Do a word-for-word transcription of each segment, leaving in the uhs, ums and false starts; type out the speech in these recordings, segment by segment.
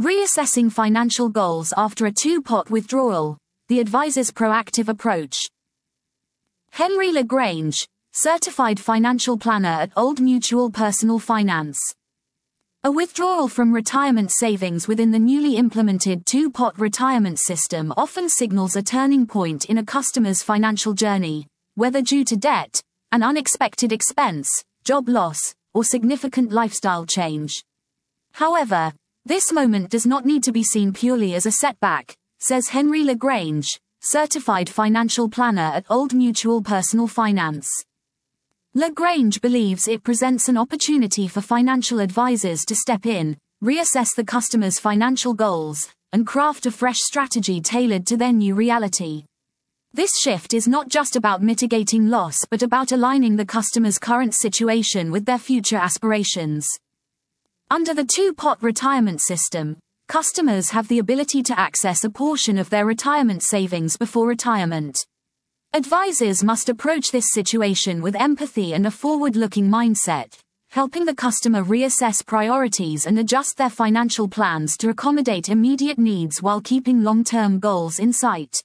Reassessing financial goals after a two-pot withdrawal, the advisor's proactive approach. Henry LaGrange, certified financial planner at Old Mutual Personal Finance. A withdrawal from retirement savings within the newly implemented two-pot retirement system often signals a turning point in a customer's financial journey, whether due to debt, an unexpected expense, job loss, or significant lifestyle change. However, this moment does not need to be seen purely as a setback, says Henry LaGrange, certified financial planner at Old Mutual Personal Finance. LaGrange believes it presents an opportunity for financial advisors to step in, reassess the customer's financial goals, and craft a fresh strategy tailored to their new reality. This shift is not just about mitigating loss but about aligning the customer's current situation with their future aspirations. Under the two-pot retirement system, customers have the ability to access a portion of their retirement savings before retirement. Advisors must approach this situation with empathy and a forward-looking mindset, helping the customer reassess priorities and adjust their financial plans to accommodate immediate needs while keeping long-term goals in sight.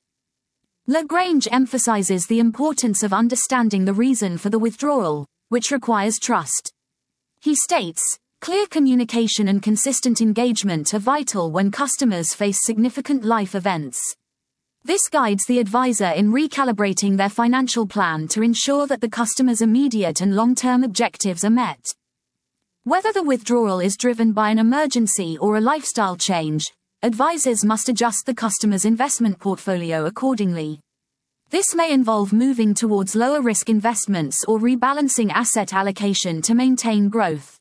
LaGrange emphasizes the importance of understanding the reason for the withdrawal, which requires trust. He states, "Clear communication and consistent engagement are vital when customers face significant life events." This guides the advisor in recalibrating their financial plan to ensure that the customer's immediate and long-term objectives are met. Whether the withdrawal is driven by an emergency or a lifestyle change, advisors must adjust the customer's investment portfolio accordingly. This may involve moving towards lower-risk investments or rebalancing asset allocation to maintain growth.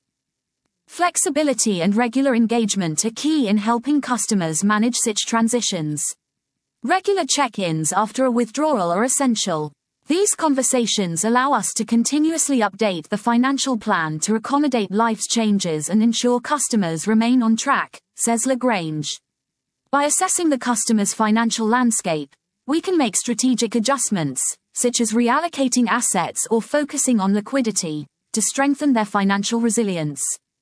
Flexibility and regular engagement are key in helping customers manage such transitions. Regular check-ins after a withdrawal are essential. These conversations allow us to continuously update the financial plan to accommodate life's changes and ensure customers remain on track, says LaGrange. By assessing the customer's financial landscape, we can make strategic adjustments, such as reallocating assets or focusing on liquidity, to strengthen their financial resilience.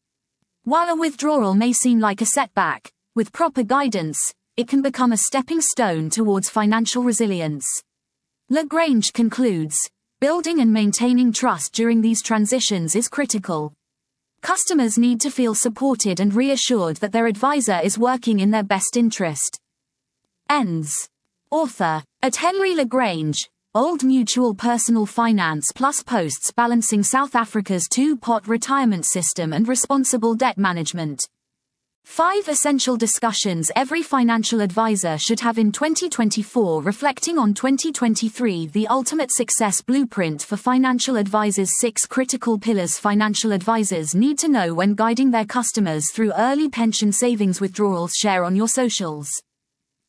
While a withdrawal may seem like a setback, with proper guidance, it can become a stepping stone towards financial resilience. LaGrange concludes, building and maintaining trust during these transitions is critical. Customers need to feel supported and reassured that their advisor is working in their best interest. Ends. Author, at Henry LaGrange, Old Mutual Personal Finance plus posts balancing South Africa's two-pot retirement system and responsible debt management. Five essential discussions every financial advisor should have in twenty twenty-four, reflecting on twenty twenty-three. The ultimate success blueprint for financial advisors. Six critical pillars financial advisors need to know when guiding their customers through early pension savings withdrawals. Share on your socials.